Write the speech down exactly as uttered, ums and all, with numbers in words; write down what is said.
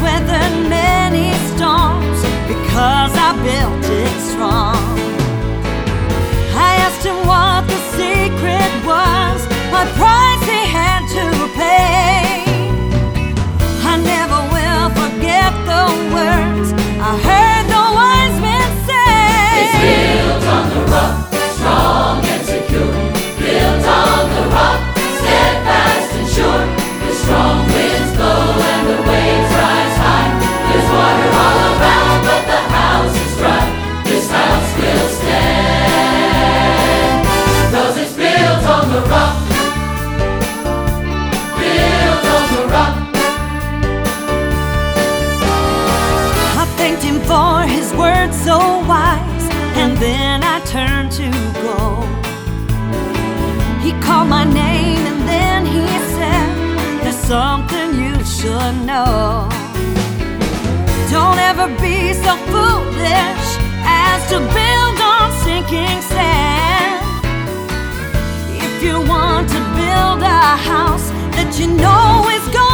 weathered many storms because I built it strong. I asked him what the secret was, what price he had to pay. I never will forget the words I heard the wise men say. It's built on the rock, strong and secure. Built on the rock, steadfast and sure. The strong winds blow and the waves rise high. There's water all around, but the house is dry. This house will stand, 'cause it's built on the rock. Built on the rock. I thanked him for his words so wise, and then I turned to go. He called my name and then he said, there's something you should know. Don't ever be so foolish as to build on sinking sand. If you want to build a house that you know is going